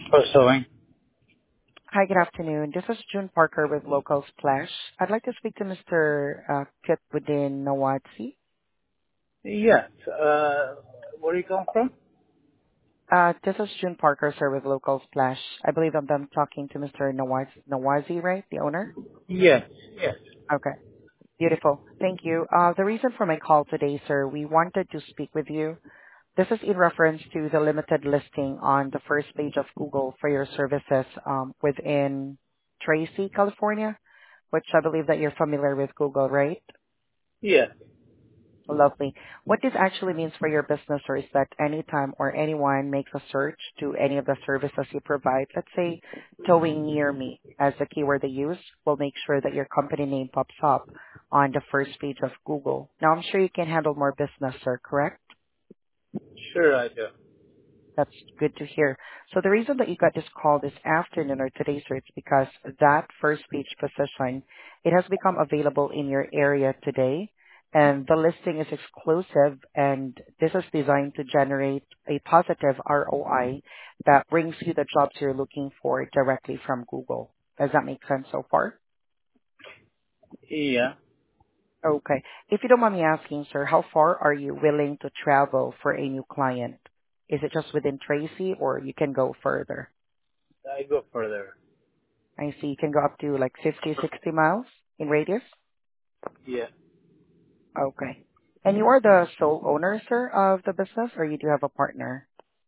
Pursuing. Hi, good afternoon. This is June Parker with Local Splash. I'd like to speak to Mr. Kit within Nawatsi. Yes. Where you come from? This is June Parker, sir, with Local Splash. I believe I'm talking to Mr. Nawazi, right? The owner? Yes. Yes. Okay, beautiful. Thank you. The reason for my call today, sir, we wanted to speak with you. This is in reference to the limited listing on the first page of Google for your services within Tracy, California, which I believe that you're familiar with Google, right? Yes. Lovely. What this actually means for your business or is that anytime or anyone makes a search to any of the services you provide, let's say towing near me as the keyword they use, will make sure that your company name pops up on the first page of Google. Now I'm sure you can handle more business, sir, correct? Sure, I do. That's good to hear. So the reason that you got this call this afternoon or today, sir, it's because that first page position, it has become available in your area today, and the listing is exclusive, and this is designed to generate a positive ROI that brings you the jobs you're looking for directly from Google. Does that make sense so far? Yeah. Okay. If you don't mind me asking, sir, how far are you willing to travel for a new client? Is it just within Tracy, or you can go further? I go further. I see you can go up to like 50, 60 miles in radius. Yeah. Okay. And you are the sole owner, sir, of the business, or you do have a partner?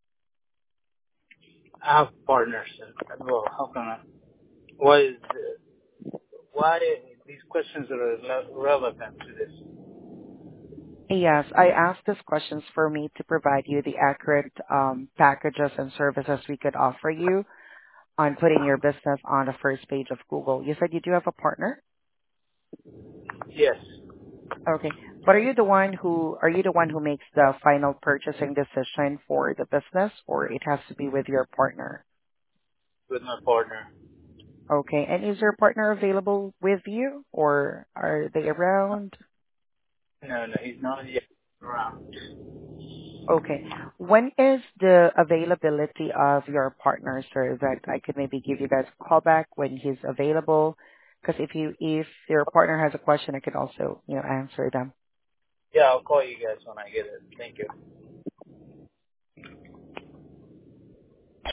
I have partners. Well, how can I? Why is why these questions are relevant to this? Yes, I asked these questions for me to provide you the accurate packages and services we could offer you on putting your business on the first page of Google. You said you do have a partner? Yes. Okay. But are you the one who makes the final purchasing decision for the business, or it has to be with your partner? With my partner. Okay. And is your partner available with you, or are they around? No, no, he's not yet around. Okay. When is the availability of your partner, sir, that I could maybe give you guys a call back when he's available? Because if your partner has a question, I could also, answer them. Yeah, I'll call you guys when I get it. Thank you.